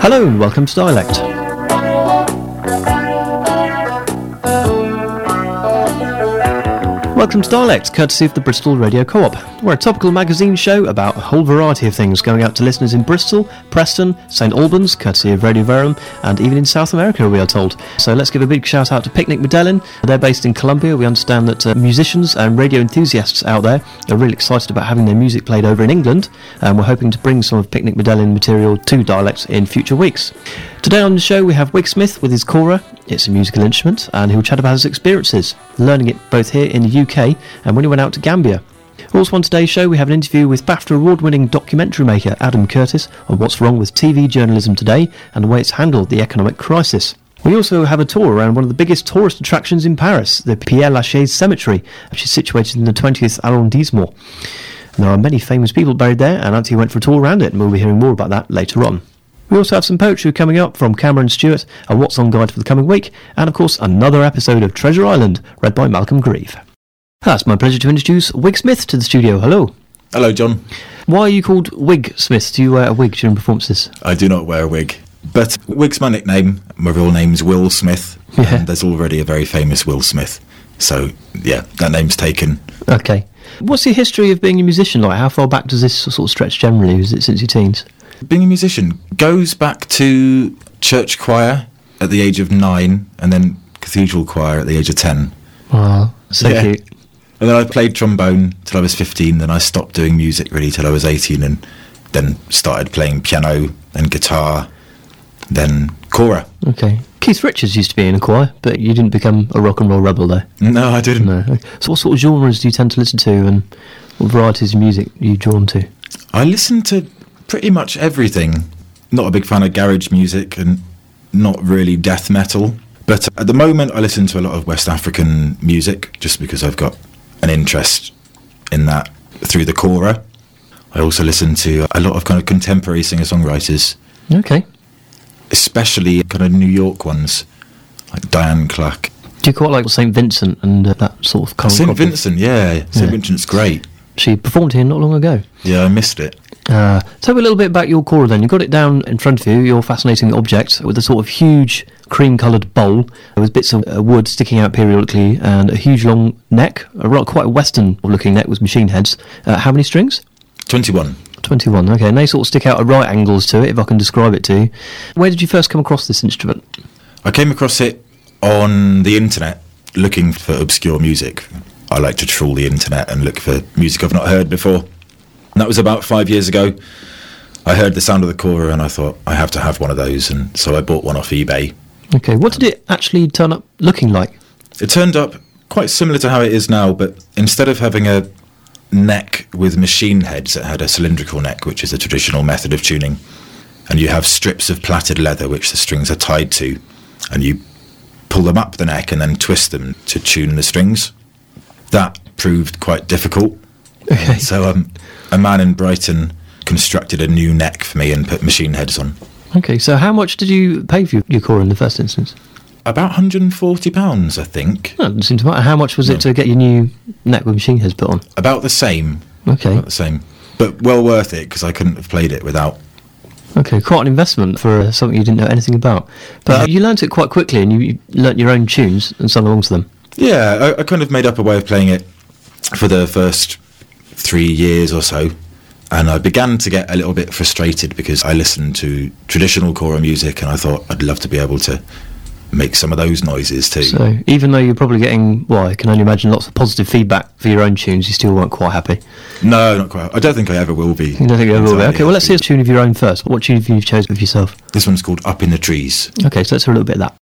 Hello and welcome to Dialect. Welcome to Dialect, courtesy of the Bristol Radio Co-op. We're a topical magazine show about a whole variety of things, going out to listeners in Bristol, Preston, St Albans, courtesy of Radio Verum, and even in South America, we are told. So let's give a big shout out to Picnic Medellin. They're based in Colombia. We understand that musicians and radio enthusiasts out there are really excited about having their music played over in England, and we're hoping to bring some of Picnic Medellin material to Dialect in future weeks. Today on the show we have Wig Smith with his kora. It's a musical instrument, and he'll chat about his experiences learning it both here in the UK and when he went out to Gambia. Also on today's show we have an interview with BAFTA award-winning documentary maker Adam Curtis on what's wrong with TV journalism today and the way it's handled the economic crisis. We also have a tour around one of the biggest tourist attractions in Paris, the Père Lachaise Cemetery, which is situated in the 20th arrondissement. And there are many famous people buried there, and Auntie went for a tour around it, and we'll be hearing more about that later on. We also have some poetry coming up from Cameron Stewart, a What's On guide for the coming week, and of course another episode of Treasure Island, read by Malcolm Grieve. It's my pleasure to introduce Wig Smith to the studio. Hello. Hello, John. Why are you called Wig Smith? Do you wear a wig during performances? I do not wear a wig, but Wig's my nickname. My real name's Will Smith, and there's already a very famous Will Smith. So, yeah, that name's taken. Okay. What's your history of being a musician like? How far back does this sort of stretch generally? Is it since your teens? Being a musician goes back to church choir at the age of 9 and then cathedral choir at the age of 10. Wow, so cute. And then I played trombone till I was 15, then I stopped doing music really till I was 18 and then started playing piano and guitar, then kora. Okay. Keith Richards used to be in a choir, but you didn't become a rock and roll rebel though? No, I didn't. No. So what sort of genres do you tend to listen to and what varieties of music are you drawn to? I listen to pretty much everything. Not a big fan of garage music and not really death metal. But at the moment I listen to a lot of West African music just because I've got an interest in that through the kora. I also listen to a lot of kind of contemporary singer-songwriters. Okay. Especially kind of New York ones, like Diane Clark. Do you quite like St Vincent and that sort of current? St Vincent, yeah. St Vincent's great. She performed here not long ago. Yeah, I missed it. Tell me a little bit about your kora then. You've got it down in front of you, your fascinating object, with a sort of huge cream-coloured bowl with bits of wood sticking out periodically and a huge long neck, quite a western-looking neck with machine heads. How many strings? 21. 21, okay. And they sort of stick out at right angles to it, if I can describe it to you. Where did you first come across this instrument? I came across it on the internet, looking for obscure music. I like to trawl the internet and look for music I've not heard before. And that was about 5 years ago. I heard the sound of the kora and I thought, I have to have one of those, and so I bought one off eBay. Okay, what did it actually turn up looking like? It turned up quite similar to how it is now, but instead of having a neck with machine heads, it had a cylindrical neck, which is a traditional method of tuning. And you have strips of plaited leather which the strings are tied to, and you pull them up the neck and then twist them to tune the strings. That proved quite difficult. Okay. So a man in Brighton constructed a new neck for me and put machine heads on. Okay, so how much did you pay for your kora in the first instance? About £140, I think. Oh, it doesn't seem to matter. How much was it to get your new neck with machine heads put on? About the same. Okay. About the same. But well worth it, because I couldn't have played it without. Okay, quite an investment for something you didn't know anything about. But you learnt it quite quickly and you learnt your own tunes and sung along to them. Yeah, I kind of made up a way of playing it for the first 3 years or so. And I began to get a little bit frustrated because I listened to traditional kora music and I thought I'd love to be able to make some of those noises too. So even though you're probably getting, I can only imagine lots of positive feedback for your own tunes, you still weren't quite happy? No, not quite. I don't think I ever will be. You don't think you ever will be? Okay, well let's hear a tune of your own first. What tune have you chosen for yourself? This one's called Up in the Trees. Okay, so let's hear a little bit of that.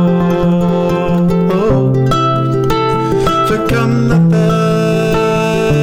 Come the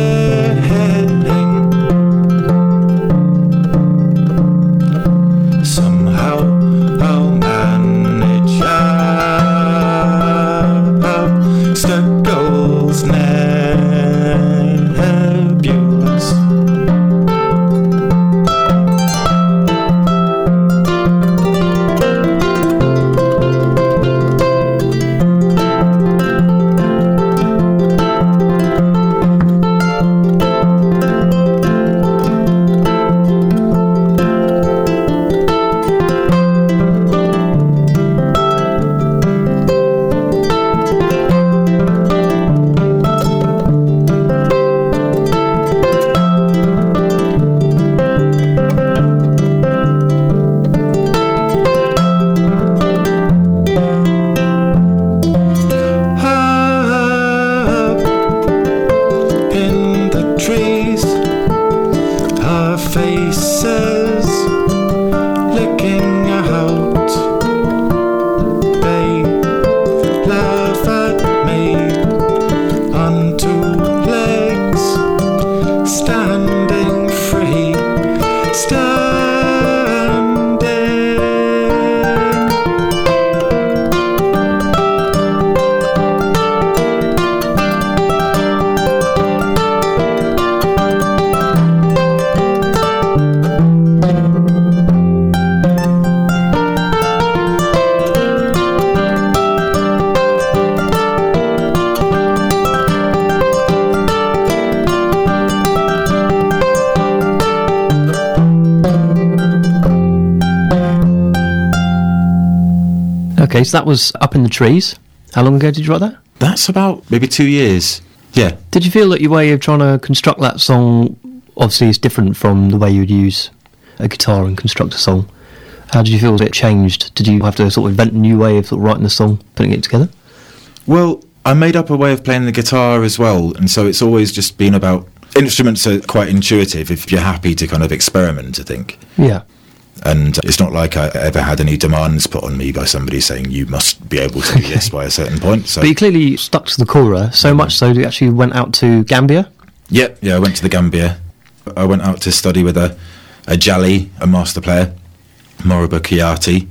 Okay, so that was Up in the Trees. How long ago did you write that? That's about maybe 2 years. Yeah. Did you feel that your way of trying to construct that song obviously is different from the way you would use a guitar and construct a song? How did you feel it changed? Did you have to sort of invent a new way of sort of writing the song, putting it together? Well, I made up a way of playing the guitar as well, and so it's always just been about... Instruments are quite intuitive if you're happy to kind of experiment, I think. Yeah. And it's not like I ever had any demands put on me by somebody saying you must be able to do this by a certain point. So. But you clearly stuck to the kora, so much so that you actually went out to Gambia? Yeah, I went to the Gambia. I went out to study with a Jali, a master player, Moriba Kiyati.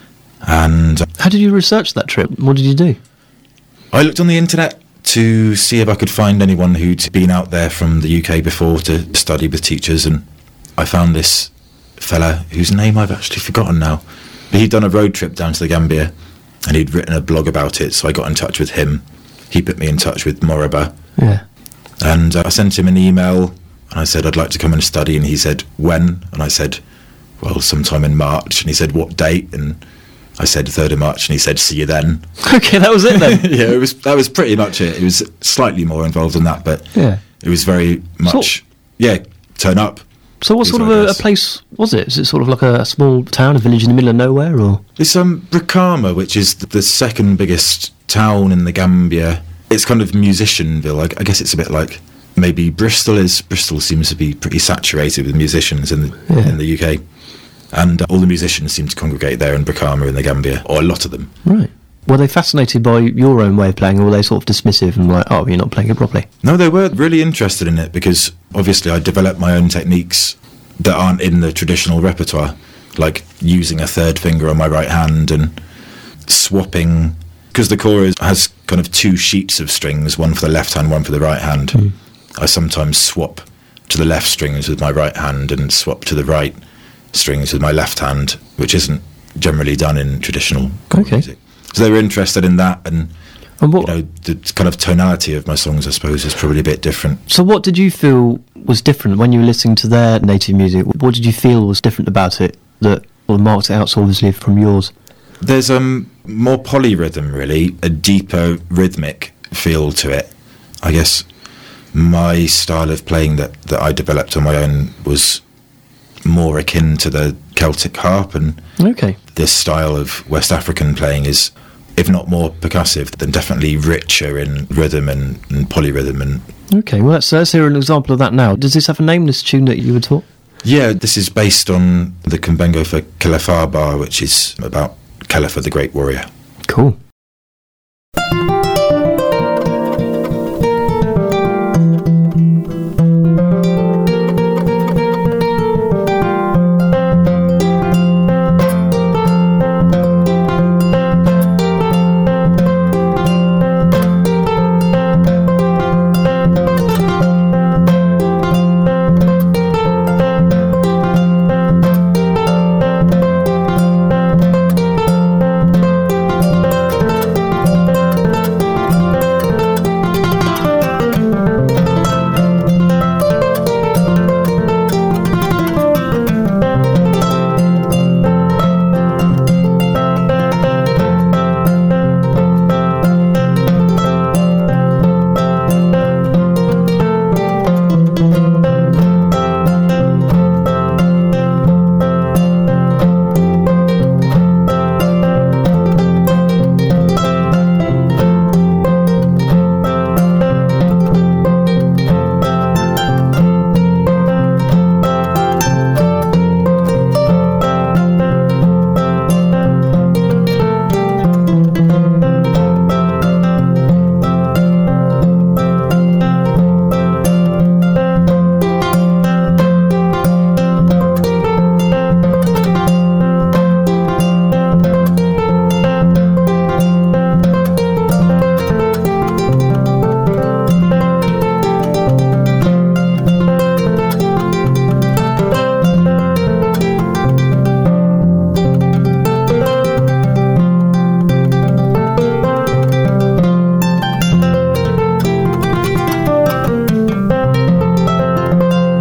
And how did you research that trip? What did you do? I looked on the internet to see if I could find anyone who'd been out there from the UK before to study with teachers, and I found this fella whose name I've actually forgotten now. But he'd done a road trip down to the Gambia and he'd written a blog about it, so I got in touch with him. He put me in touch with Moriba. Yeah. And I sent him an email and I said I'd like to come and study, and he said when? And I said, well, sometime in March. And he said, what date? And I said 3rd of March, and he said, see you then. Okay, that was it then. Yeah, that was pretty much it. It was slightly more involved than that, but yeah, it was very much, turn up. So what sort of a place was it? Is it sort of like a small town, a village in the middle of nowhere, or? It's Brikama, which is the second biggest town in the Gambia. It's kind of musicianville. I guess it's a bit like maybe Bristol is. Bristol seems to be pretty saturated with musicians in the UK. And all the musicians seem to congregate there in Brikama in the Gambia, or a lot of them. Right. Were they fascinated by your own way of playing, or were they sort of dismissive and like, oh, you're not playing it properly? No, they were really interested in it, because obviously I developed my own techniques that aren't in the traditional repertoire, like using a third finger on my right hand and swapping, because the kora has kind of 2 sheets of strings, one for the left hand, one for the right hand. I sometimes swap to the left strings with my right hand and swap to the right strings with my left hand, which isn't generally done in traditional music. So they were interested in that, and what, the kind of tonality of my songs, I suppose, is probably a bit different. So what did you feel was different when you were listening to their native music? What did you feel was different about it that marked it out so obviously from yours? There's more polyrhythm, really, a deeper rhythmic feel to it. I guess my style of playing that I developed on my own was more akin to the Celtic harp, and this style of West African playing is, if not more percussive, then definitely richer in rhythm and polyrhythm. Okay, well let's hear an example of that now. Does this have a name, this tune that you were taught? Yeah, this is based on the Kumbengo for Khalifa Bar, which is about Khalifa the Great Warrior. Cool.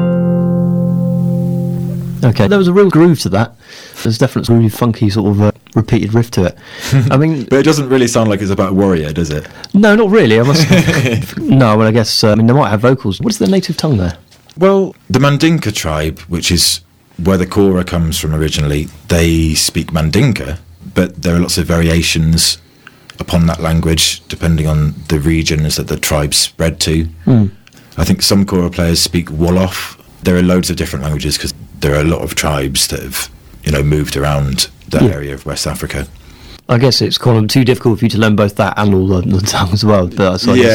Okay, there was a real groove to that. There's definitely really funky sort of repeated riff to it. I mean, but it doesn't really sound like it's about a warrior, does it? No, not really. I must. No, well, I guess they might have vocals. What is the native tongue there? Well, the Mandinka tribe, which is where the Kora comes from originally, they speak Mandinka, but there are lots of variations upon that language depending on the regions that the tribe spread to. I think some Kora players speak Wolof. There are loads of different languages because there are a lot of tribes that have, moved around that area of West Africa. I guess it's kind of too difficult for you to learn both that and all the tongue as well. But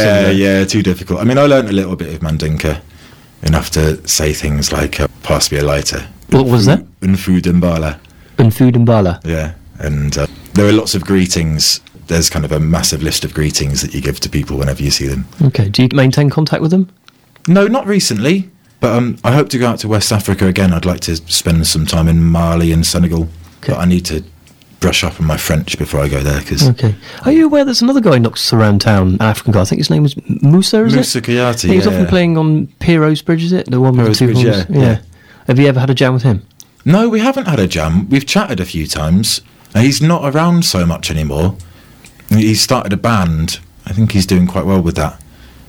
too difficult. I mean, I learned a little bit of Mandinka, enough to say things like, pass me a lighter. What was that? Unfu Dimbala. Unfu Dimbala. Yeah, and there are lots of greetings. There's kind of a massive list of greetings that you give to people whenever you see them. Okay, do you maintain contact with them? No, not recently, but I hope to go out to West Africa again. I'd like to spend some time in Mali and Senegal, but I need to brush up on my French before I go there. Okay. Are you aware there's another guy who knocks around town, an African guy? I think his name is Musa, Musa Kayati, he's often playing on Pierrot's Bridge, is it? The one with the two horns? Yeah. Have you ever had a jam with him? No, we haven't had a jam. We've chatted a few times. He's not around so much anymore. He's started a band. I think he's doing quite well with that.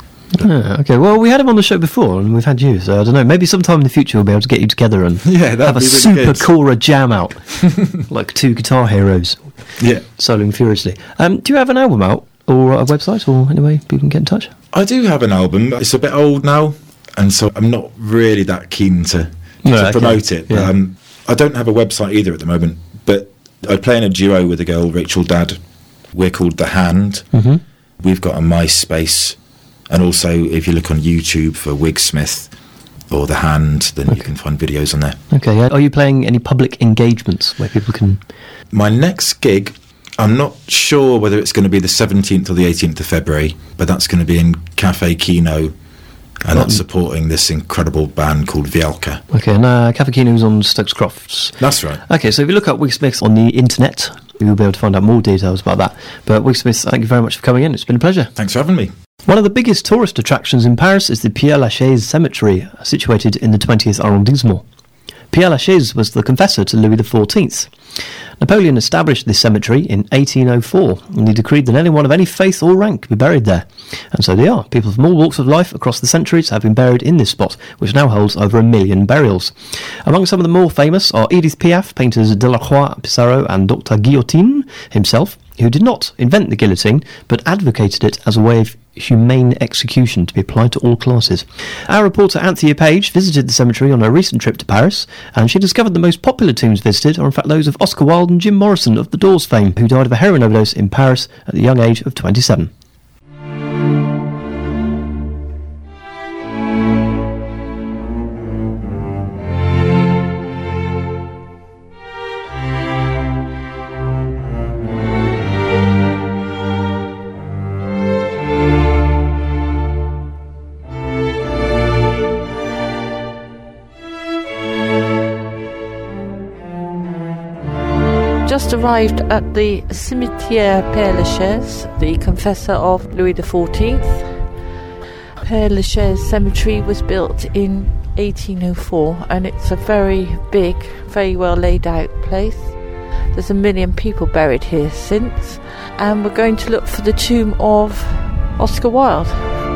Okay, well, we had him on the show before, and we've had you, so I don't know, maybe sometime in the future we'll be able to get you together and have a really super good. Kora jam out, like two guitar heroes, soloing furiously. Do you have an album out, or a website, or any way people can get in touch? I do have an album. It's a bit old now, and so I'm not really that keen to promote it. Yeah. I don't have a website either at the moment, but I play in a duo with a girl, Rachel Dadd. We're called The Hand. Mm-hmm. We've got a MySpace, and also if you look on YouTube for Wigsmith or The Hand, then you can find videos on there. Okay, are you playing any public engagements where people can... My next gig, I'm not sure whether it's going to be the 17th or the 18th of February, but that's going to be in Cafe Kino, and that's supporting this incredible band called Vielka. Okay, and Cafe Kino's on Stokes Crofts. That's right. Okay, so if you look up Wigsmith on the internet, you'll be able to find out more details about that. But Wigsmith, thank you very much for coming in. It's been a pleasure. Thanks for having me. One of the biggest tourist attractions in Paris is the Père-Lachaise Cemetery, situated in the 20th arrondissement. Père-Lachaise was the confessor to Louis XIV. Napoleon established this cemetery in 1804, and he decreed that anyone of any faith or rank be buried there. And so they are. People from all walks of life across the centuries have been buried in this spot, which now holds over 1 million burials. Among some of the more famous are Edith Piaf, painters Delacroix, Pissarro, and Dr. Guillotin himself, who did not invent the guillotine, but advocated it as a way of humane execution to be applied to all classes. Our reporter Anthea Page visited the cemetery on a recent trip to Paris, and she discovered the most popular tombs visited are in fact those of Oscar Wilde and Jim Morrison of the Doors fame, who died of a heroin overdose in Paris at the young age of 27. Just arrived at the Cimetière Père-Lachaise, the confessor of Louis XIV. Père-Lachaise Cemetery was built in 1804, and it's a very big, very well laid out place. There's 1 million people buried here since, and we're going to look for the tomb of Oscar Wilde.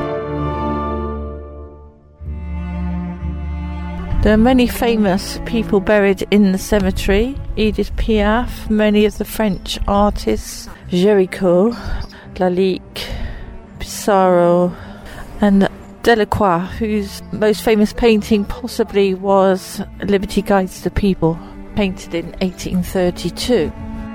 There are many famous people buried in the cemetery. Edith Piaf, many of the French artists, Géricault, Lalique, Pissarro, and Delacroix, whose most famous painting possibly was Liberty Guides the People, painted in 1832.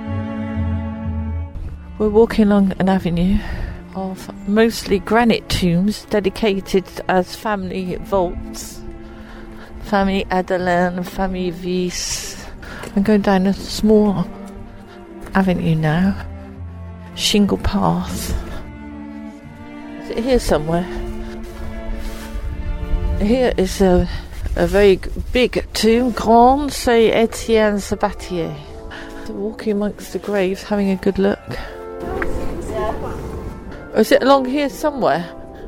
We're walking along an avenue of mostly granite tombs dedicated as family vaults. Famille Adelin, Famille Vice. I'm going down a small avenue now. Shingle path. Is it here somewhere? Here is a very big tomb, Grand Saint-Étienne Sabatier. So walking amongst the graves, having a good look. Or is it along here somewhere?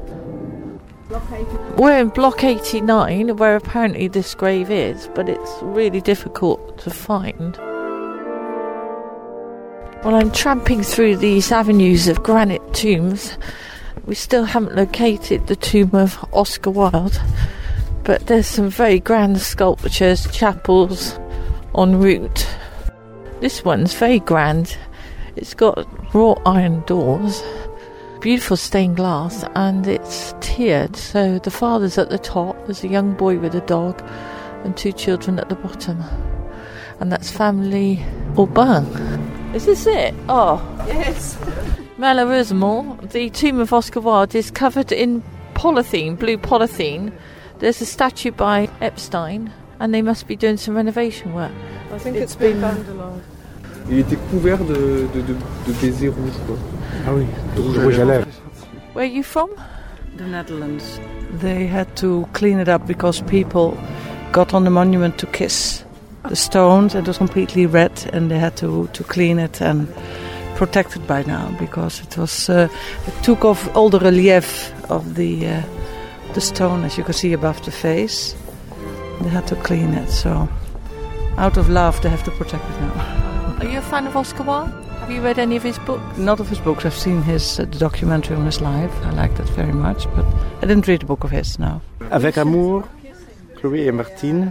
We're in block 89, where apparently this grave is, but it's really difficult to find. Well, I'm tramping through these avenues of granite tombs. We still haven't located the tomb of Oscar Wilde, but there's some very grand sculptures, chapels en route. This one's very grand. It's got wrought iron doors, beautiful stained glass, and it's tiered. So the father's at the top, there's a young boy with a dog, and 2 children at the bottom. And that's family Aubin. Is this it? Oh, yes. Malheureusement, the tomb of Oscar Wilde is covered in polythene, blue polythene. There's a statue by Epstein, and they must be doing some renovation work. I think it's been vandalised. Il était couvert de baisers rouges, quoi. Ah oui, rouge à lèvres. Where are you from? The Netherlands. They had to clean it up because people got on the monument to kiss the stones. It was completely red, and they had to clean it and protect it by now because it was it took off all the relief of the stone, as you can see above the face. They had to clean it, so out of love they have to protect it now. Are you a fan of Oscar Wilde? Have you read any of his books? Not of his books. I've seen his documentary on his life. I like that very much, but I didn't read a book of his now. Avec amour, Chloé et Martine,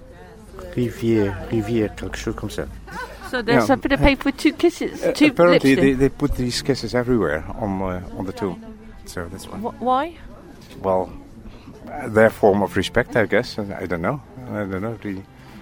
Rivière, quelque chose comme ça. So there's a bit of paper with 2 kisses, 2 apparently lips in. they put these kisses everywhere on the tomb. So that's one. Why? Well, their form of respect, I guess. I don't know really.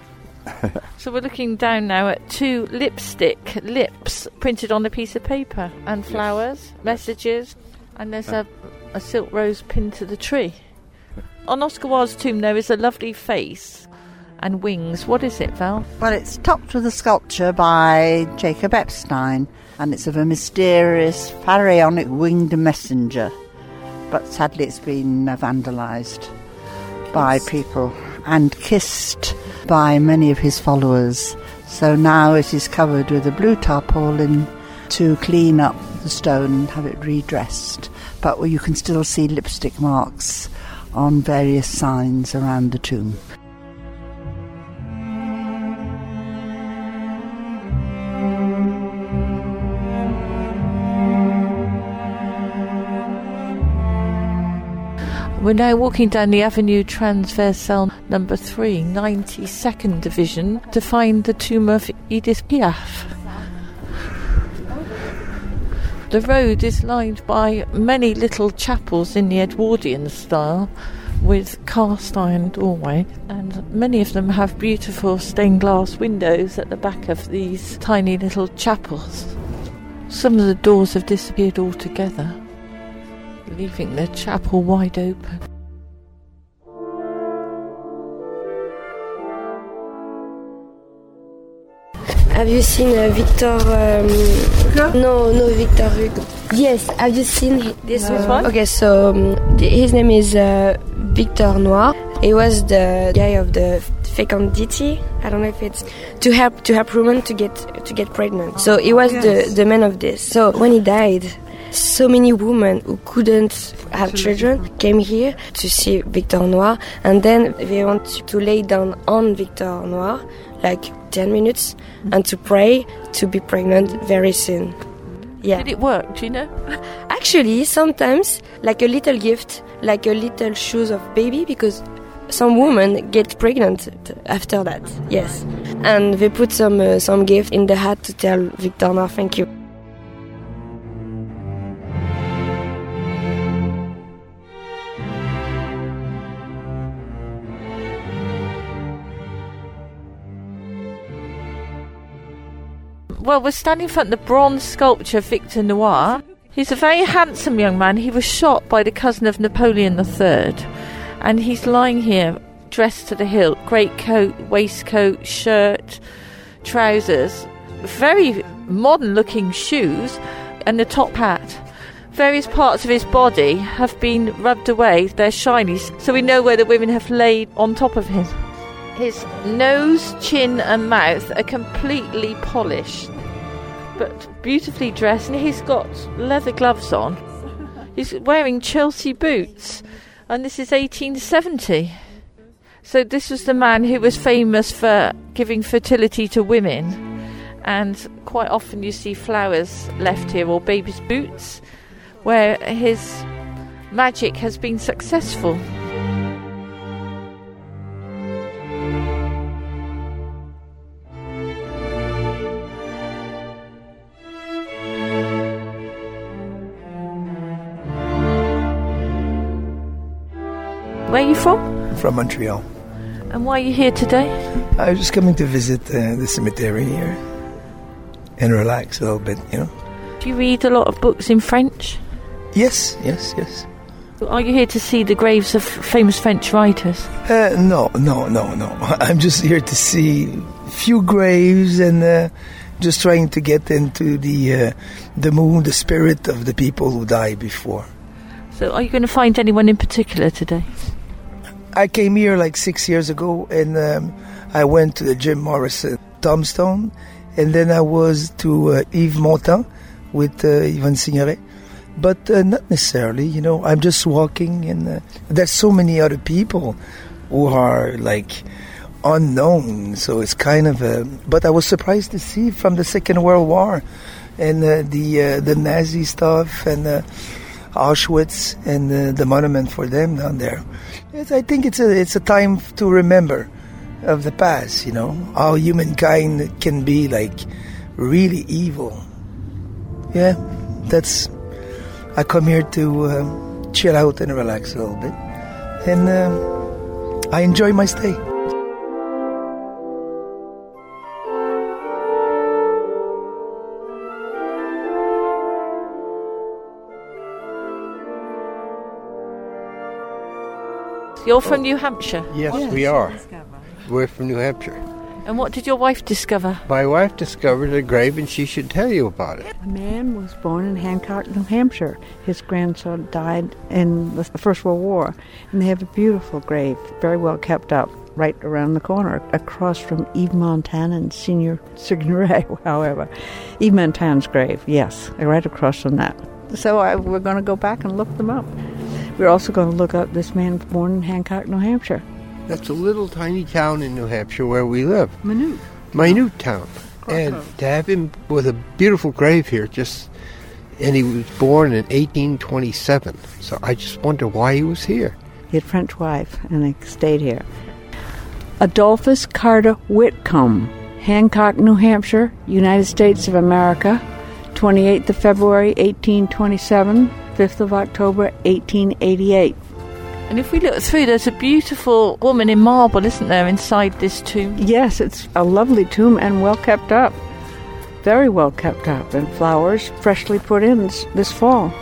So we're looking down now at 2 lipstick lips printed on a piece of paper, and flowers, messages, and there's a silk rose pinned to the tree. On Oscar Wilde's tomb there is a lovely face and wings. What is it, Val? Well, it's topped with a sculpture by Jacob Epstein, and it's of a mysterious pharaonic winged messenger. But sadly it's been vandalised by people and kissed by many of his followers. So now it is covered with a blue tarpaulin to clean up the stone and have it redressed. But you can still see lipstick marks on various signs around the tomb. We're now walking down the Avenue Transversale number 3, 92nd Division, to find the tomb of Edith Piaf. The road is lined by many little chapels in the Edwardian style with cast iron doorway, and many of them have beautiful stained glass windows at the back of these tiny little chapels. Some of the doors have disappeared altogether, leaving the chapel wide open. Have you seen Victor? No, Victor Hugo. Yes, have you seen this one? Okay, so his name is Victor Noir. He was the guy of the fecundity. I don't know if it's to help women to get pregnant. So he was the man of this. So when he died, so many women who couldn't have children came here to see Victor Noir, and then they want to lay down on Victor Noir like 10 minutes and to pray to be pregnant very soon. Yeah. Did it work, do you know? Actually, sometimes like a little gift, like a little shoes of baby, because some women get pregnant after that. Yes. And they put some gift in the hat to tell Victor Noir thank you. Well, we're standing in front of the bronze sculpture of Victor Noir. He's a very handsome young man. He was shot by the cousin of Napoleon III. And he's lying here, dressed to the hilt, greatcoat, waistcoat, shirt, trousers, very modern-looking shoes, and a top hat. Various parts of his body have been rubbed away. They're shiny, so we know where the women have laid on top of him. His nose, chin and mouth are completely polished, but beautifully dressed, and he's got leather gloves on. He's wearing Chelsea boots, and this is 1870. So this was the man who was famous for giving fertility to women, and quite often you see flowers left here or baby's boots where his magic has been successful. Where are you from? From Montreal. And why are you here today? I was just coming to visit the cemetery here and relax a little bit, you know. Do you read a lot of books in French? Yes. Are you here to see the graves of famous French writers? No. I'm just here to see few graves and just trying to get into the mood, the spirit of the people who died before. So are you going to find anyone in particular today? I came here like 6 years ago, and I went to the Jim Morrison tombstone, and then I was to Yves Montand with Yvonne Signoret. But not necessarily, you know. I'm just walking, and there's so many other people who are like unknown, so it's kind of but I was surprised to see from the Second World War and the Nazi stuff and Auschwitz and the monument for them down there. I think it's a time to remember of the past, you know, how humankind can be like really evil. Yeah, I come here to chill out and relax a little bit, and I enjoy my stay. You're from New Hampshire? Yes, we are. We're from New Hampshire. And what did your wife discover? My wife discovered a grave, and she should tell you about it. A man was born in Hancock, New Hampshire. His grandson died in the First World War, and they have a beautiful grave, very well kept up, right around the corner, across from Yves Montand and Senior Signoret, however. Yves Montand's grave, yes, right across from that. So we're going to go back and look them up. We're also going to look up this man born in Hancock, New Hampshire. That's a little tiny town in New Hampshire where we live. Minute town. And to have him with a beautiful grave here, and he was born in 1827. So I just wonder why he was here. He had a French wife, and they stayed here. Adolphus Carter Whitcomb, Hancock, New Hampshire, United States of America, 28th of February, 1827, 5th of October, 1888. And if we look through, there's a beautiful woman in marble, isn't there, inside this tomb? Yes, it's a lovely tomb and well kept up. Very well kept up, and flowers freshly put in this fall.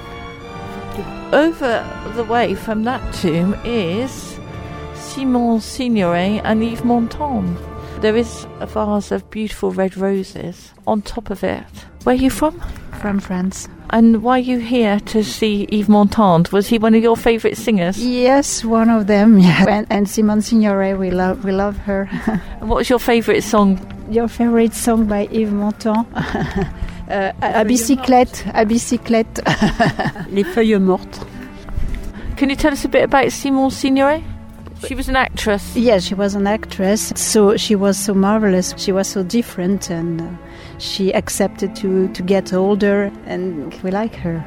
Over the way from that tomb is Simon Signoret and Yves Montand. There is a vase of beautiful red roses on top of it. Where are you from? From France. And why are you here to see Yves Montand? Was he one of your favourite singers? Yes, one of them. Yeah. And Simone Signoret, we love her. And what was your favourite song? Your favourite song by Yves Montand? À bicyclette. Les feuilles mortes. Can you tell us a bit about Simone Signoret? She was an actress. Yes, she was an actress. So she was so marvelous. She was so different, and she accepted to get older, and we like her.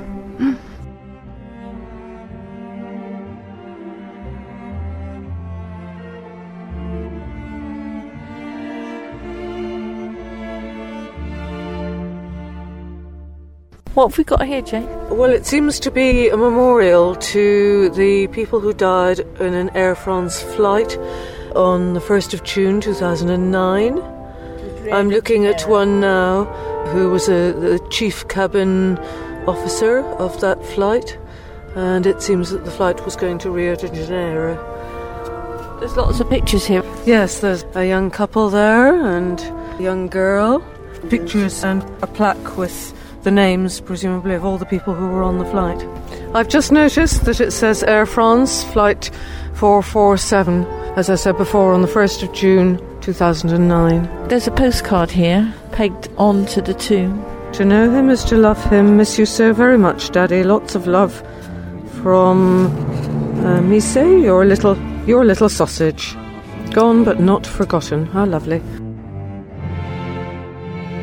What have we got here, Jane? Well, it seems to be a memorial to the people who died in an Air France flight on the 1st of June 2009. I'm looking at one now who was the chief cabin officer of that flight, and it seems that the flight was going to Rio de Janeiro. There's lots of pictures here. Yes, there's a young couple there and a young girl. Pictures and a plaque with the names, presumably, of all the people who were on the flight. I've just noticed that it says Air France Flight 447, as I said before, on the 1st of June 2009. There's a postcard here, pegged onto the tomb. To know him is to love him. Miss you so very much, Daddy. Lots of love from Mise, your little sausage. Gone but not forgotten. How lovely.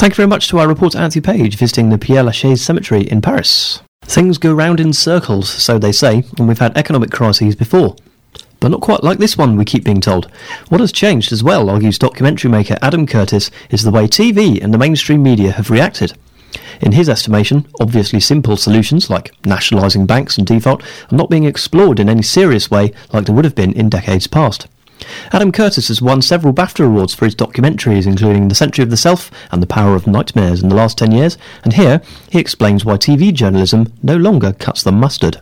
Thank you very much to our reporter Anthony Page visiting the Père Lachaise Cemetery in Paris. Things go round in circles, so they say, and we've had economic crises before. But not quite like this one, we keep being told. What has changed as well, argues documentary maker Adam Curtis, is the way TV and the mainstream media have reacted. In his estimation, obviously simple solutions like nationalising banks and default are not being explored in any serious way like they would have been in decades past. Adam Curtis has won several BAFTA awards for his documentaries, including The Century of the Self and The Power of Nightmares in the last 10 years, and here he explains why TV journalism no longer cuts the mustard.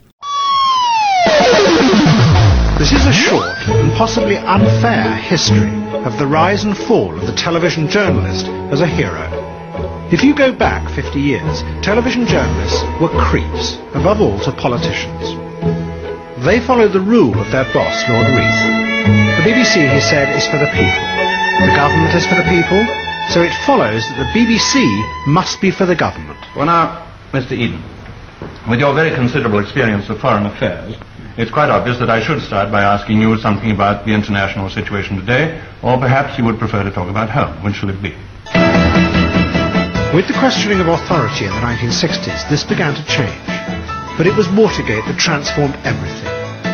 This is a short and possibly unfair history of the rise and fall of the television journalist as a hero. If you go back 50 years, television journalists were creeps, above all to politicians. They followed the rule of their boss, Lord Reith. The BBC, he said, is for the people. The government is for the people, so it follows that the BBC must be for the government. Well now, Mr. Eden, with your very considerable experience of foreign affairs, it's quite obvious that I should start by asking you something about the international situation today, or perhaps you would prefer to talk about home. Which shall it be? With the questioning of authority in the 1960s, this began to change. But it was Watergate that transformed everything.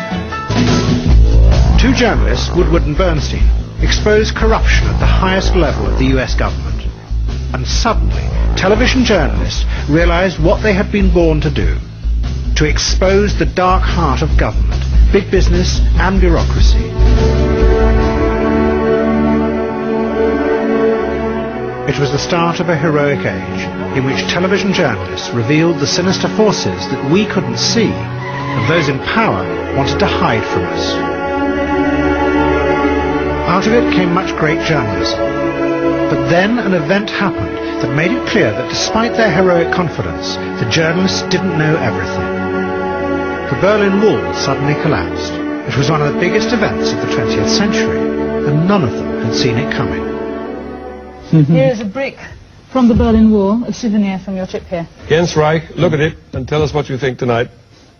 Two journalists, Woodward and Bernstein, exposed corruption at the highest level of the US government. And suddenly, television journalists realized what they had been born to do: to expose the dark heart of government, big business and bureaucracy. It was the start of a heroic age in which television journalists revealed the sinister forces that we couldn't see and those in power wanted to hide from us. Out of it came much great journalism. But then an event happened that made it clear that despite their heroic confidence, the journalists didn't know everything. The Berlin Wall suddenly collapsed. It was one of the biggest events of the 20th century, and none of them had seen it coming. Here is a brick from the Berlin Wall, a souvenir from your trip here. Jens Reich, look at it and tell us what you think tonight.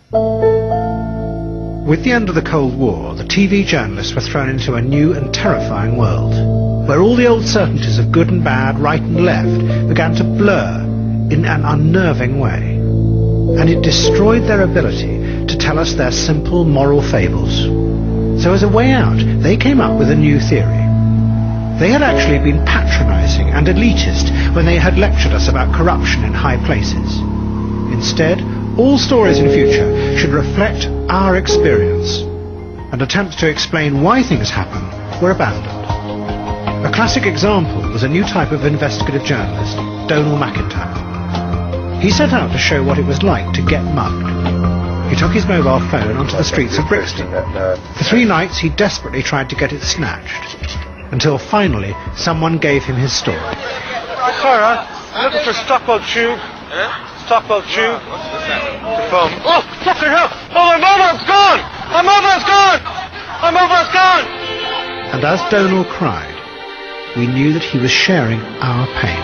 With the end of the Cold War, the TV journalists were thrown into a new and terrifying world, where all the old certainties of good and bad, right and left, began to blur in an unnerving way. And it destroyed their ability to tell us their simple moral fables. So as a way out, they came up with a new theory. They had actually been patronising and elitist when they had lectured us about corruption in high places. Instead, all stories in future should reflect our experience, and attempts to explain why things happen were abandoned. A classic example was a new type of investigative journalist, Donal McIntyre. He set out to show what it was like to get mugged. He took his mobile phone onto the streets of Brixton. For 3 nights he desperately tried to get it snatched, until finally someone gave him his story. Sarah, I'm looking for Stockwell Tube. Stockwell Tube. The phone. Oh, fucking hell! Oh, my mobile's gone! My mobile's gone! My mobile's gone! And as Donal cried, we knew that he was sharing our pain.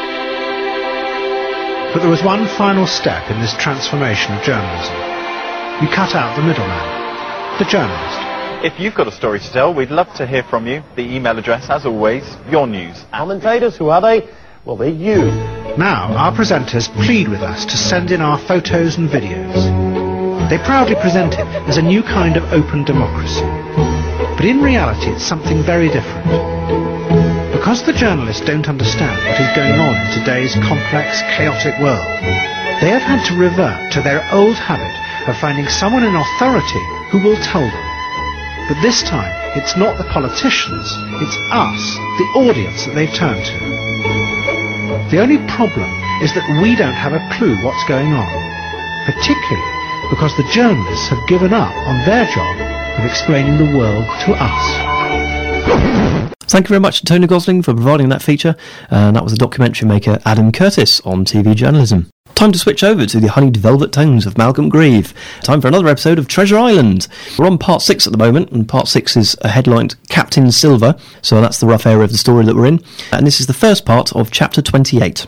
But there was one final step in this transformation of journalism. We cut out the middleman, the journalist. If you've got a story to tell, we'd love to hear from you. The email address, as always, yournews. Commentators, who are they? Well, they're you. Now, our presenters plead with us to send in our photos and videos. They proudly present it as a new kind of open democracy. But in reality, it's something very different. Because the journalists don't understand what is going on in today's complex, chaotic world, they have had to revert to their old habit of finding someone in authority who will tell them. But this time, it's not the politicians, it's us, the audience, that they've turned to. The only problem is that we don't have a clue what's going on, particularly because the journalists have given up on their job of explaining the world to us. Thank you very much to Tony Gosling for providing that feature, and that was the documentary maker Adam Curtis on TV journalism. Time to switch over to the honeyed velvet tones of Malcolm Grieve. Time for another episode of Treasure Island. We're on part 6 at the moment, and part 6 is headlined Captain Silver, so that's the rough area of the story that we're in. And this is the first part of chapter 28.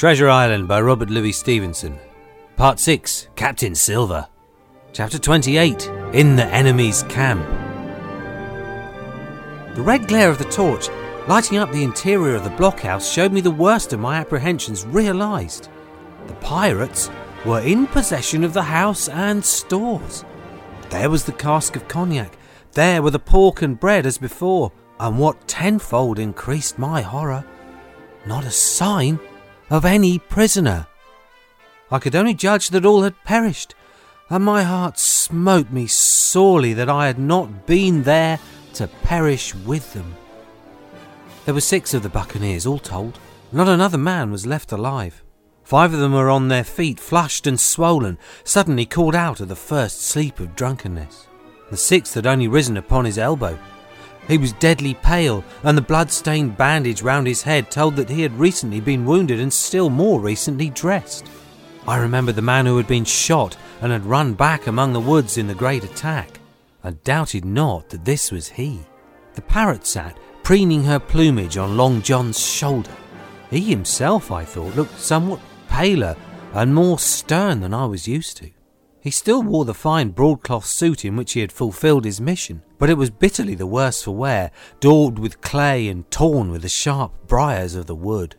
Treasure Island by Robert Louis Stevenson. Part 6, Captain Silver. Chapter 28, In the Enemy's Camp. The red glare of the torch, lighting up the interior of the blockhouse, showed me the worst of my apprehensions realised. The pirates were in possession of the house and stores. There was the cask of cognac, there were the pork and bread as before, and what tenfold increased my horror, not a sign of any prisoner. I could only judge that all had perished, and my heart smote me sorely that I had not been there to perish with them. There were 6 of the buccaneers, all told. Not another man was left alive. 5 of them were on their feet, flushed and swollen, suddenly called out of the first sleep of drunkenness. The 6th had only risen upon his elbow. He was deadly pale, and the blood-stained bandage round his head told that he had recently been wounded and still more recently dressed. I remembered the man who had been shot and had run back among the woods in the great attack, and doubted not that this was he. The parrot sat, preening her plumage on Long John's shoulder. He himself, I thought, looked somewhat paler and more stern than I was used to. He still wore the fine broadcloth suit in which he had fulfilled his mission, but it was bitterly the worse for wear, daubed with clay and torn with the sharp briars of the wood.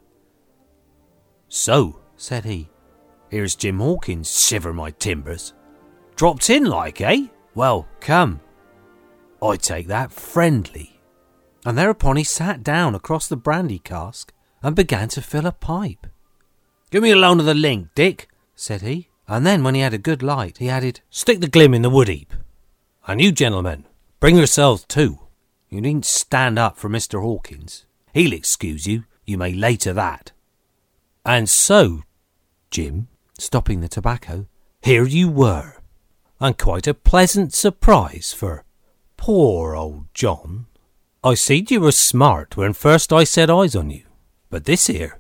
"So," said he, "here's Jim Hawkins, shiver my timbers. Dropped in like, eh? Well, come. I take that friendly." And thereupon he sat down across the brandy cask and began to fill a pipe. "Give me a loan of the link, Dick," said he, and then when he had a good light, he added, "Stick the glim in the wood heap. And you gentlemen, bring yourselves too. You needn't stand up for Mr. Hawkins. He'll excuse you, you may lay to that. And so, Jim," stopping the tobacco, "here you were, and quite a pleasant surprise for poor old John. I seed you were smart when first I set eyes on you, but this here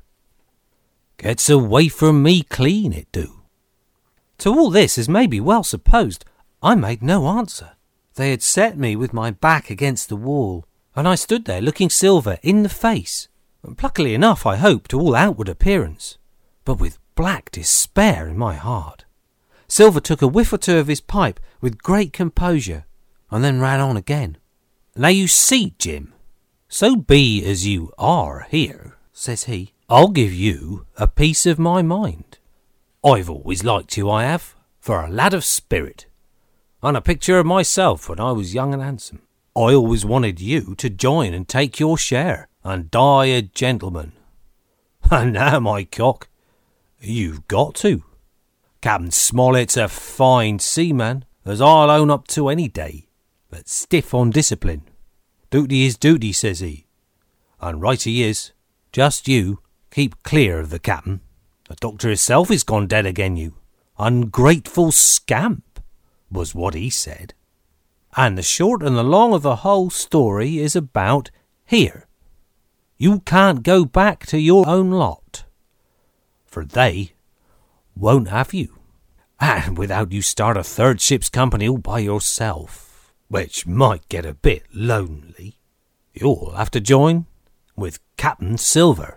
gets away from me clean, it do." To all this, as may be well supposed, I made no answer. They had set me with my back against the wall, and I stood there looking Silver in the face, pluckily enough, I hope, to all outward appearance, but with black despair in my heart. Silver took a whiff or two of his pipe with great composure, and then ran on again. "Now you see, Jim, so be as you are here," says he, "I'll give you a piece of my mind. I've always liked you, I have, for a lad of spirit, and a picture of myself when I was young and handsome. I always wanted you to join and take your share, and die a gentleman. And now, my cock, you've got to. Captain Smollett's a fine seaman, as I'll own up to any day, but stiff on discipline. Duty is duty, says he, and right he is. Just you keep clear of the captain. The doctor himself is gone dead again you. Ungrateful scamp, was what he said. And the short and the long of the whole story is about here. You can't go back to your own lot, for they won't have you. And without you start a third ship's company all by yourself, which might get a bit lonely, you'll have to join with Captain Silver."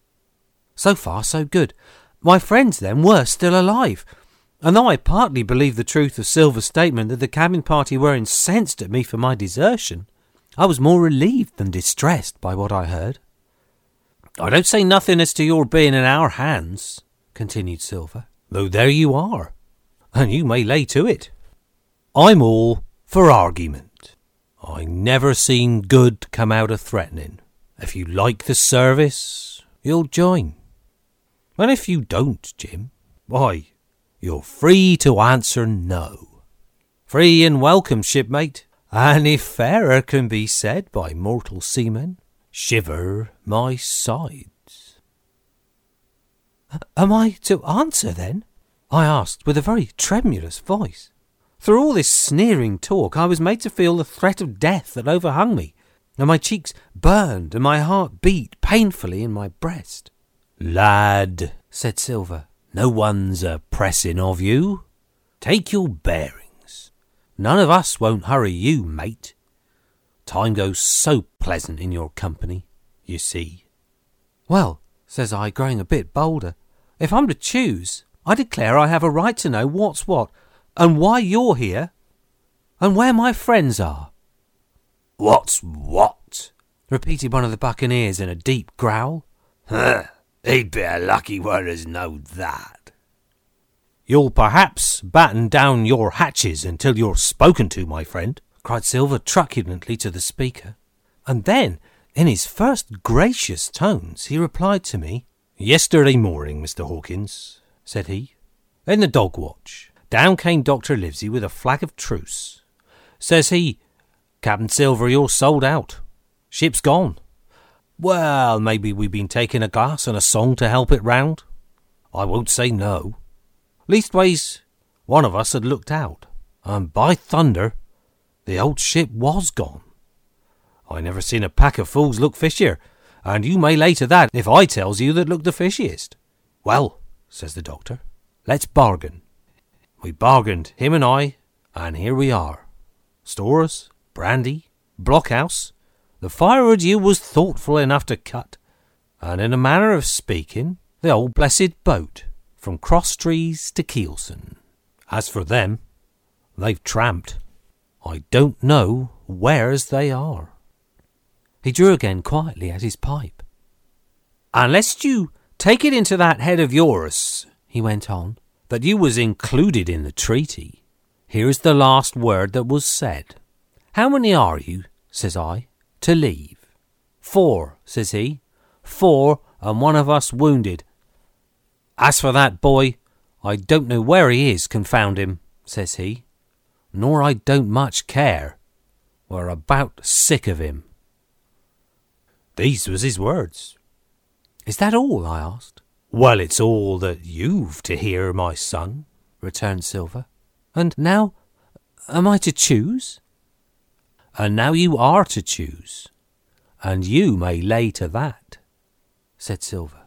So far, so good. My friends, then, were still alive, and though I partly believed the truth of Silver's statement that the cabin party were incensed at me for my desertion, I was more relieved than distressed by what I heard. "I don't say nothing as to your being in our hands," continued Silver, "though there you are, and you may lay to it. I'm all for argument. I never seen good come out of threatening. If you like the service, you'll join. And if you don't, Jim, why, you're free to answer no. Free and welcome, shipmate, and if fairer can be said by mortal seamen, shiver my sides." "Am I to answer, then?" I asked with a very tremulous voice. Through all this sneering talk I was made to feel the threat of death that overhung me, and my cheeks burned and my heart beat painfully in my breast. "Lad," said Silver, "no one's a-pressing of you. Take your bearings. None of us won't hurry you, mate. Time goes so pleasant in your company, you see." "Well," says I, growing a bit bolder, If I'm to choose, I declare I have a right to know what's what, and why you're here, and where my friends are. What's what? Repeated one of the buccaneers in a deep growl. He'd be a lucky one as knowed that. You'll perhaps batten down your hatches until you're spoken to, my friend, cried Silver truculently to the speaker. And then, in his first gracious tones, he replied to me. Yesterday morning, Mr. Hawkins, said he, in the dog watch, down came Dr. Livesey with a flag of truce. Says he, Captain Silver, you're sold out. Ship's gone. Well, maybe we've been taking a glass and a song to help it round. I won't say no. Leastways, one of us had looked out, and by thunder, the old ship was gone. I never seen a pack of fools look fishier, and you may lay to that if I tells you that look the fishiest. Well, says the doctor, let's bargain. We bargained, him and I, and here we are. Stores, brandy, blockhouse. The firewood you was thoughtful enough to cut, and in a manner of speaking, the old blessed boat, from Crosstrees to Kielson. As for them, they've tramped. I don't know where's they are. He drew again quietly at his pipe. Unless you take it into that head of yours, he went on, that you was included in the treaty, here's the last word that was said. How many are you, says I, to leave? 4, says he. 4, and one of us wounded. As for that boy, I don't know where he is, confound him, says he. Nor I don't much care. We're about sick of him. These was his words. Is that all? I asked. Well, it's all that you've to hear, my son, returned Silver. And now, am I to choose? And now you are to choose, and you may lay to that, said Silver.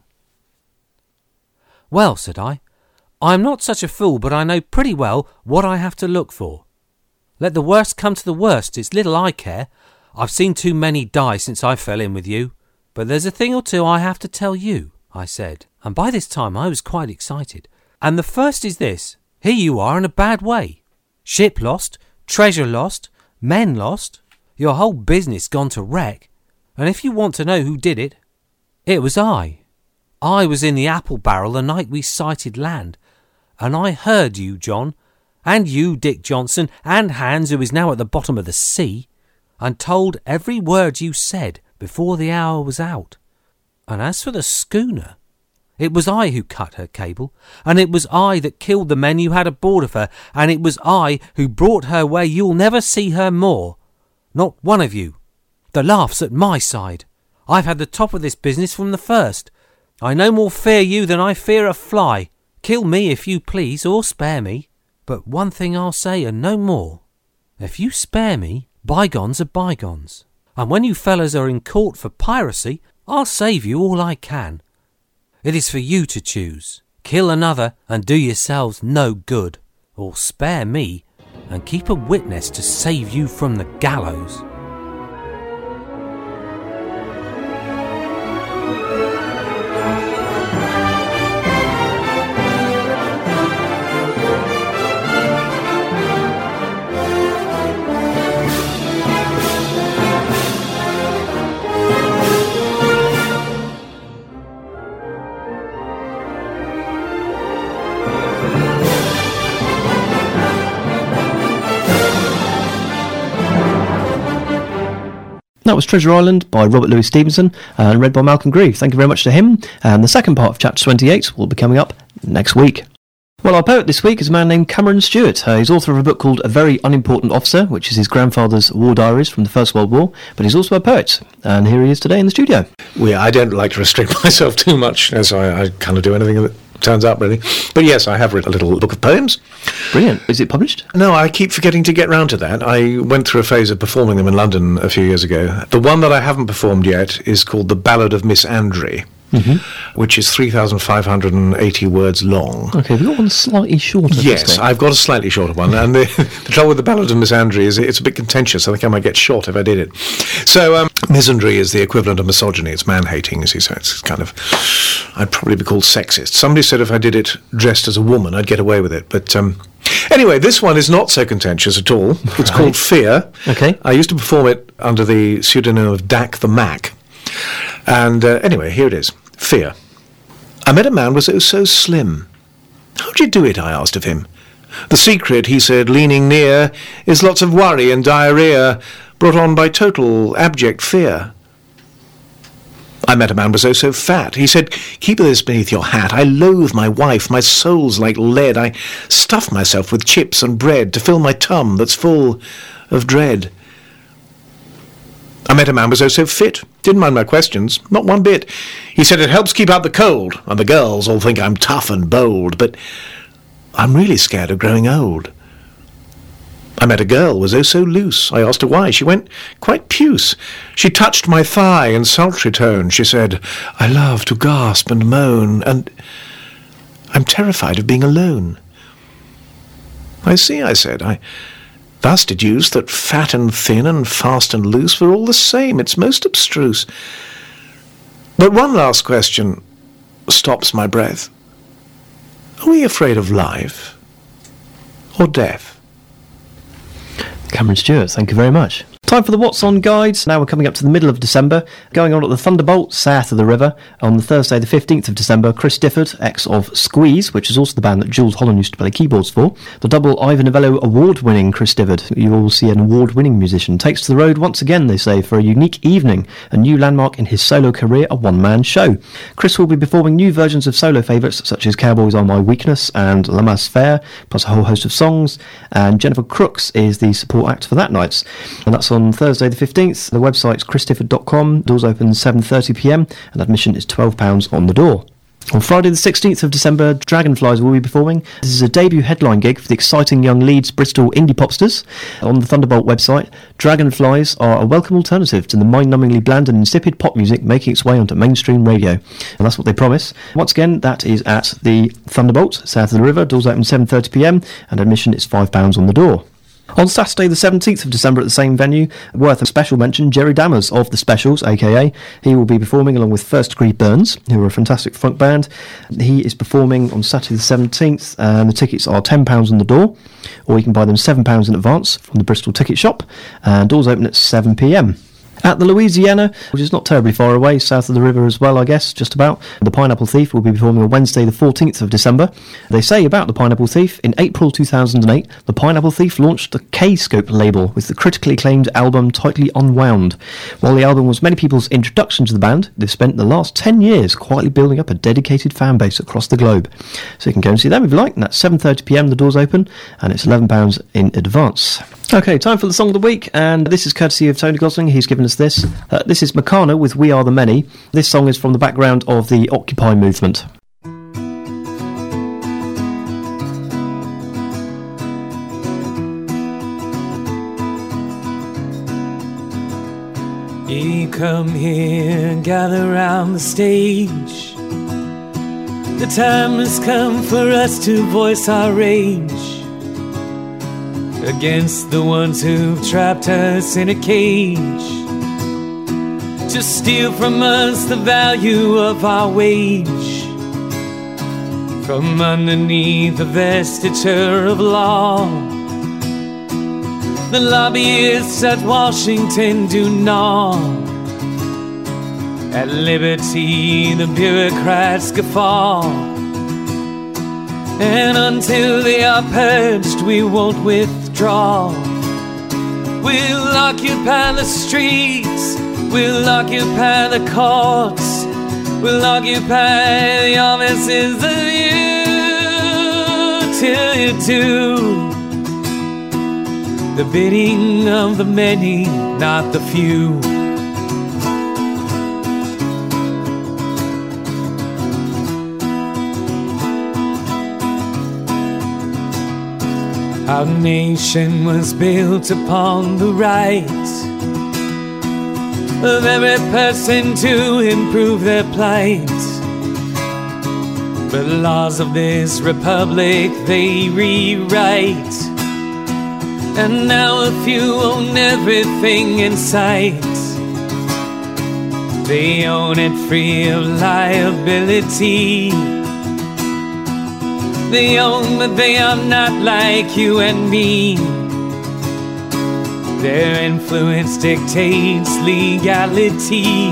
Well, said I am not such a fool, but I know pretty well what I have to look for. Let the worst come to the worst, it's little I care. I've seen too many die since I fell in with you, but there's a thing or two I have to tell you, I said, and by this time I was quite excited. And the first is this, here you are in a bad way. Ship lost, treasure lost, men lost, your whole business gone to wreck, and if you want to know who did it, it was I. I was in the apple barrel the night we sighted land, and I heard you, John, and you, Dick Johnson, and Hans, who is now at the bottom of the sea, and told every word you said before the hour was out. And as for the schooner, it was I who cut her cable, and it was I that killed the men you had aboard of her, and it was I who brought her where you'll never see her more. Not one of you. The laugh's at my side. I've had the top of this business from the first. I no more fear you than I fear a fly. Kill me if you please, or spare me. But one thing I'll say, and no more. If you spare me, bygones are bygones. And when you fellows are in court for piracy, I'll save you all I can. It is for you to choose. Kill another and do yourselves no good, or spare me and keep a witness to save you from the gallows. That was Treasure Island by Robert Louis Stevenson and read by Malcolm Grieve. Thank you very much to him. And the second part of Chapter 28 will be coming up next week. Well, our poet this week is a man named Cameron Stewart. He's author of a book called A Very Unimportant Officer, which is his grandfather's war diaries from the First World War, but he's also a poet, and here he is today in the studio. Well, I don't like to restrict myself too much, as I kind of do anything that turns up, really. But yes, I have written a little book of poems. Brilliant. Is it published? No, I keep forgetting to get round to that. I went through a phase of performing them in London a few years ago. The one that I haven't performed yet is called The Ballad of Miss Andry. Which is 3,580 words long. Okay, we've got one slightly shorter. Yes, I've got a slightly shorter one. And the trouble with the Ballad of Miss Andry is it's a bit contentious. I think I might get shot if I did it. So Misandry is the equivalent of misogyny. It's man-hating, as he says. It's kind of, I'd probably be called sexist. Somebody said if I did it dressed as a woman, I'd get away with it. But anyway, this one is not so contentious at all. It's called Fear. Okay. I used to perform it under the pseudonym of Dak the Mac. And anyway, here it is. Fear. I met a man was so slim. How'd you do it, I asked of him. The secret, he said, leaning near, is lots of worry and diarrhea, brought on by total, abject fear. I met a man was so fat. He said, keep this beneath your hat. I loathe my wife. My soul's like lead. I stuff myself with chips and bread to fill my tum that's full of dread. I met a man was so fit. Didn't mind my questions, not one bit. He said it helps keep out the cold, and the girls all think I'm tough and bold, but I'm really scared of growing old. I met a girl, was so loose. I asked her why. She went quite puce. She touched my thigh in sultry tone. She said, I love to gasp and moan, and I'm terrified of being alone. I see, I said. I thus deduced that fat and thin and fast and loose were all the same. It's most abstruse. But one last question stops my breath. Are we afraid of life or death? Cameron Stewart, thank you very much. Time for the What's On guides. Now we're coming up to the middle of December. Going on at the Thunderbolt, south of the river. On the Thursday, the 15th of December, Chris Difford, ex of Squeeze, which is also the band that Jules Holland used to play keyboards for. The double Ivor Novello award-winning Chris Difford, you will see an award-winning musician, takes to the road once again, they say, for a unique evening, a new landmark in his solo career, a one-man show. Chris will be performing new versions of solo favourites, such as Cowboys Are My Weakness and La Masse Faire, plus a whole host of songs, and Jennifer Crooks is the support act for that night. And that's on Thursday the 15th. The website's chrisdifford.com. Doors open 7:30pm and admission is £12 on the door. On Friday the 16th of December, Dragonflies will be performing. This is a debut headline gig for the exciting young Leeds Bristol indie popsters. On the Thunderbolt website, Dragonflies are a welcome alternative to the mind-numbingly bland and insipid pop music making its way onto mainstream radio. And that's what they promise. Once again, that is at the Thunderbolt, south of the river. Doors open 7:30pm and admission is £5 on the door. On Saturday the 17th of December at the same venue, worth a special mention, Jerry Dammers of The Specials, a.k.a. He will be performing along with First Degree Burns, who are a fantastic funk band. He is performing on Saturday the 17th, and the tickets are £10 on the door, or you can buy them £7 in advance from the Bristol Ticket Shop, and doors open at 7pm. At the Louisiana, which is not terribly far away, south of the river as well, I guess, just about, the Pineapple Thief will be performing on Wednesday the 14th of December. They say about the Pineapple Thief, in April 2008, the Pineapple Thief launched the K-Scope label with the critically acclaimed album Tightly Unwound. While the album was many people's introduction to the band, they've spent the last 10 years quietly building up a dedicated fan base across the globe. So you can go and see them if you like, and that's 7:30pm, the doors open, and it's £11 in advance. Okay, time for the Song of the Week, and this is courtesy of Tony Gosling. He's given us this. This is Makana with We Are the Many. This song is from the background of the Occupy movement. You come here and gather round the stage. The time has come for us to voice our rage against the ones who've trapped us in a cage, to steal from us the value of our wage, from underneath the vestiture of law. The lobbyists at Washington do gnaw at liberty, the bureaucrats guffaw. And until they are purged, we won't withdraw. We'll occupy the streets, we'll occupy the courts, we'll occupy the offices of you, till you do the bidding of the many, not the few. Our nation was built upon the right of every person to improve their plight. But the laws of this republic they rewrite, and now a few own everything in sight. They own it free of liability. They own that they are not like you and me. Their influence dictates legality.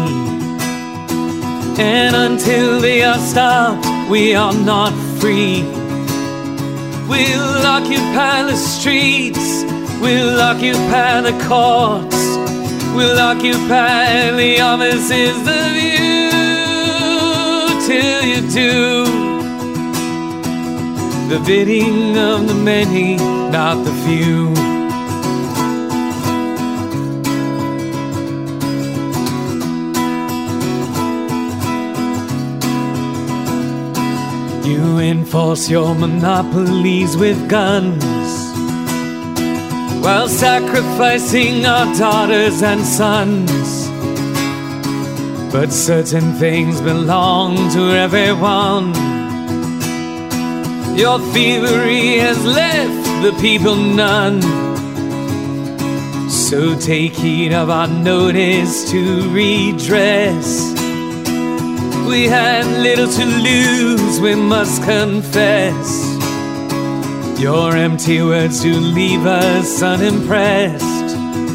And until they are stopped, we are not free. We'll occupy the streets, we'll occupy the courts, we'll occupy the offices of you. Till you do the bidding of the many, not the few. You enforce your monopolies with guns, while sacrificing our daughters and sons. But certain things belong to everyone. Your thievery has left the people none. So take heed of our notice to redress. We had little to lose, we must confess. Your empty words do leave us unimpressed.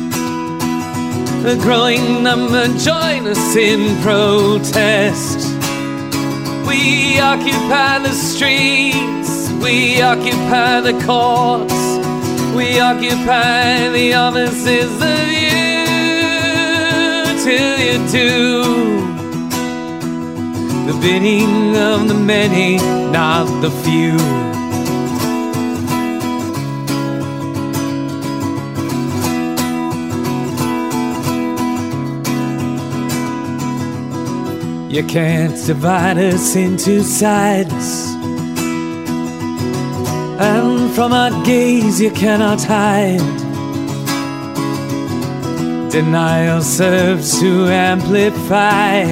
A growing number join us in protest. We occupy the streets, we occupy the courts, we occupy the offices of you. Till you do the bidding of the many, not the few. You can't divide us into sides, and from our gaze you cannot hide. Denial serves to amplify,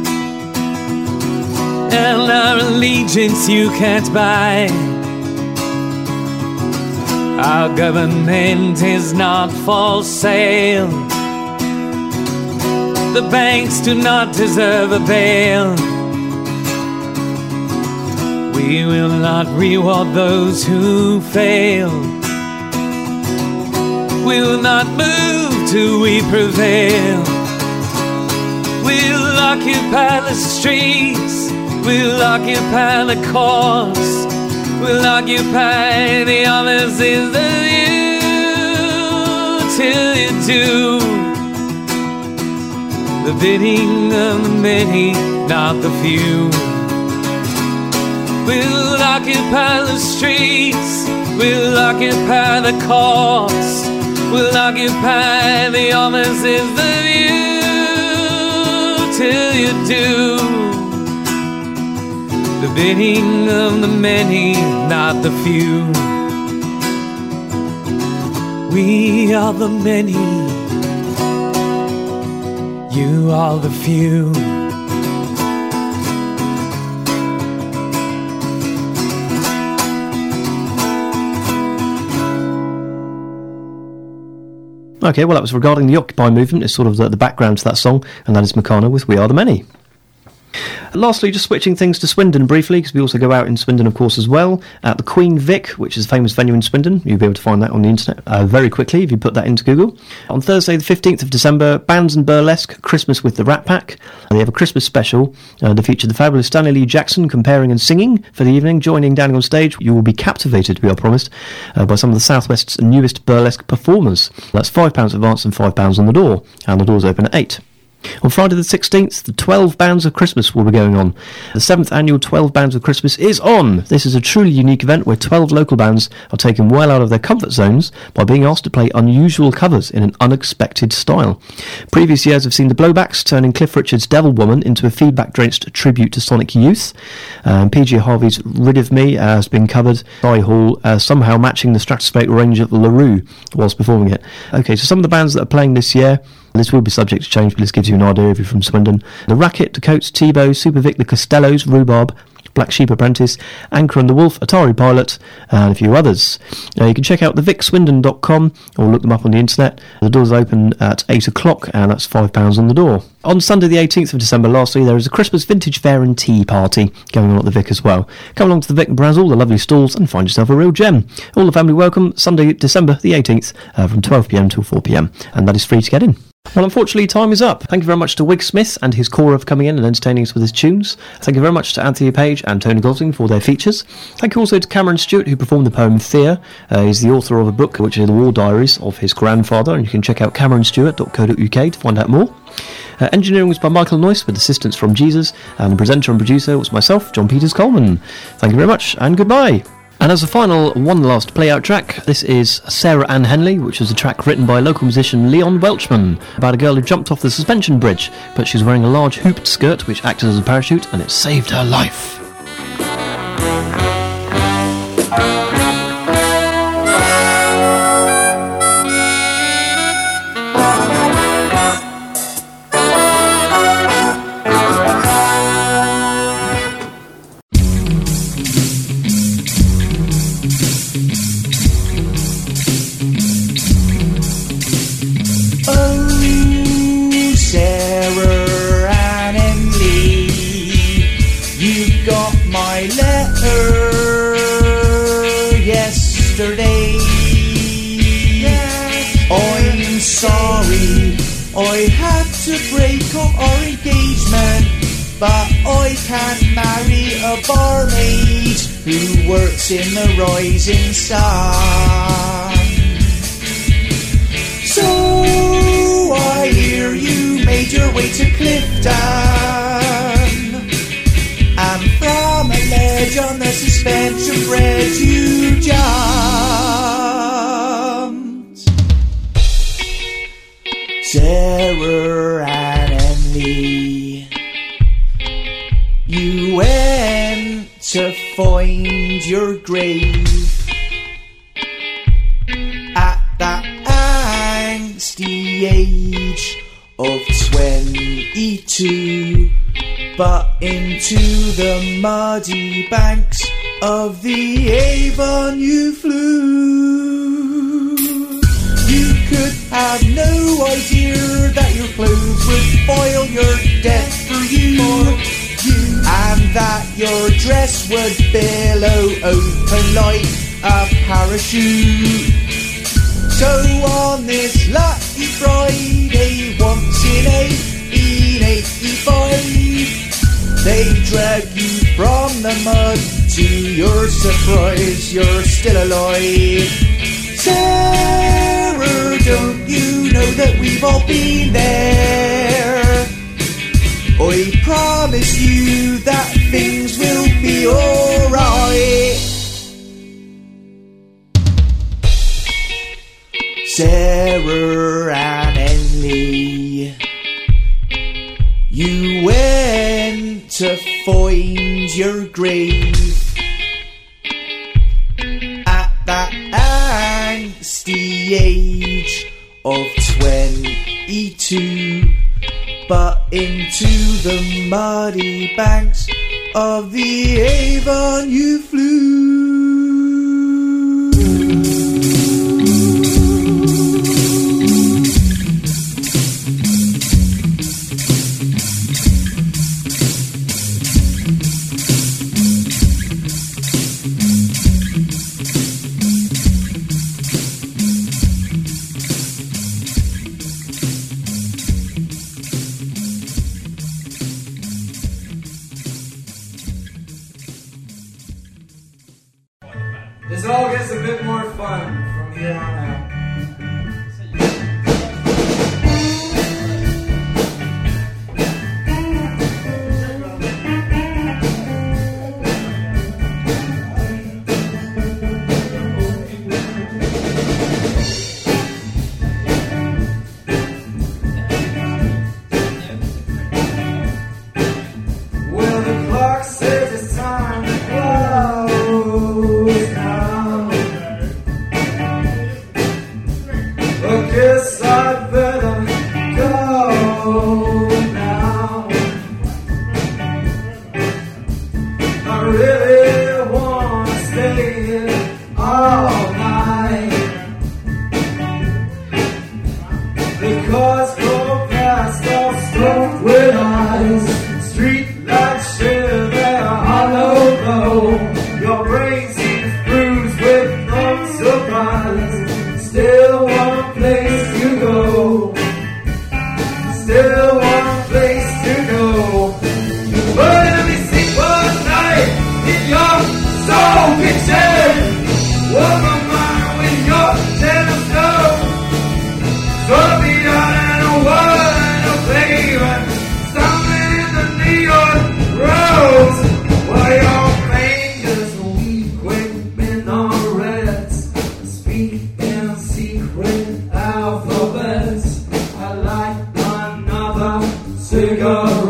and our allegiance you can't buy. Our government is not for sale. The banks do not deserve a bail. We will not reward those who fail. We will not move till we prevail. We'll occupy the streets, we'll occupy the courts, we'll occupy the offices of you. Till you do the bidding of the many, not the few. We'll occupy the streets, we'll occupy the courts, we'll occupy the offices of you. Till you do the bidding of the many, not the few. We are the many, you are the few. Okay, well, that was regarding the Occupy movement. It's sort of the background to that song, and that is Makana with We Are the Many. Lastly, just switching things to Swindon briefly, because we also go out in Swindon, of course, as well, at the Queen Vic, which is a famous venue in Swindon. You'll be able to find that on the internet very quickly if you put that into Google. On Thursday, the 15th of December, Bands and Burlesque, Christmas with the Rat Pack. They have a Christmas special that features the fabulous Stanley Lee Jackson comparing and singing for the evening. Joining Danny on stage, you will be captivated, we are promised, by some of the South West's newest burlesque performers. That's £5 advance and £5 on the door, and the doors open at 8. On Friday the 16th, the 12 Bands of Christmas will be going on. The 7th annual 12 Bands of Christmas is on. This is a truly unique event where 12 local bands are taken well out of their comfort zones by being asked to play unusual covers in an unexpected style. Previous years have seen the Blowbacks turning Cliff Richard's Devil Woman into a feedback-drenched tribute to Sonic Youth. PG Harvey's Rid of Me has been covered by Hall, somehow matching the stratospheric range of LaRue whilst performing it. Okay, so some of the bands that are playing this year, this will be subject to change, but this gives you an idea if you're from Swindon. The Racket, the Coates, Tebow, Super Vic, the Costellos, Rhubarb, Black Sheep Apprentice, Anchor and the Wolf, Atari Pilot, and a few others. You can check out thevicSwindon.com or look them up on the internet. The doors open at 8 o'clock, and that's £5 on the door. On Sunday the 18th of December, lastly, there is a Christmas vintage fair and tea party going on at the Vic as well. Come along to the Vic and browse all the lovely stalls and find yourself a real gem. All the family welcome, Sunday, December the 18th, from 12pm till 4pm, and that is free to get in. Well, unfortunately, time is up. Thank you very much to Wig Smith and his Cora for coming in and entertaining us with his tunes. Thank you very much to Anthony Page and Tony Gosling for their features. Thank you also to Cameron Stewart, who performed the poem Thea. He's the author of a book, which is the War Diaries of his grandfather, and you can check out cameronstewart.co.uk to find out more. Engineering was by Michael Noyce with assistance from Jesus, and the presenter and producer was myself, John Peters Coleman. Thank you very much, and goodbye. And as a final, one last play-out track, this is Sarah Ann Henley, which was a track written by local musician Leon Welchman, about a girl who jumped off the suspension bridge, but she was wearing a large hooped skirt which acted as a parachute, and it saved her life. I had to break up our engagement, but I can't marry a barmaid who works in the Rising Sun. So I hear you made your way to Clifton, and from a ledge on the suspension bridge you jumped. Sarah Ann Henley, you went to find your grave at that angsty age of 22, but into the muddy banks of the Avon you flew. You could have no idea that your clothes would spoil your death for you, and that your dress would billow open like a parachute. So on this lucky Friday, once in 1885, they drag you from the mud. To your surprise, you're still alive. Sarah, don't you know that we've all been there? I promise you that things will be alright. Sarah Ann Henley, you went to find your grave at that angsty age of 22, but into the muddy banks of the Avon you flew. This all gets a bit more fun from here on out. Well, the clock says it's time to close now. still one place to go. But let me see one night in your soul picture. Walk my mind with your gentle snow. So be down and a word and a pavement, stumbling in the neon roads. While your fingers weep with minarets, speak in secret alphabets. I like another cigarette.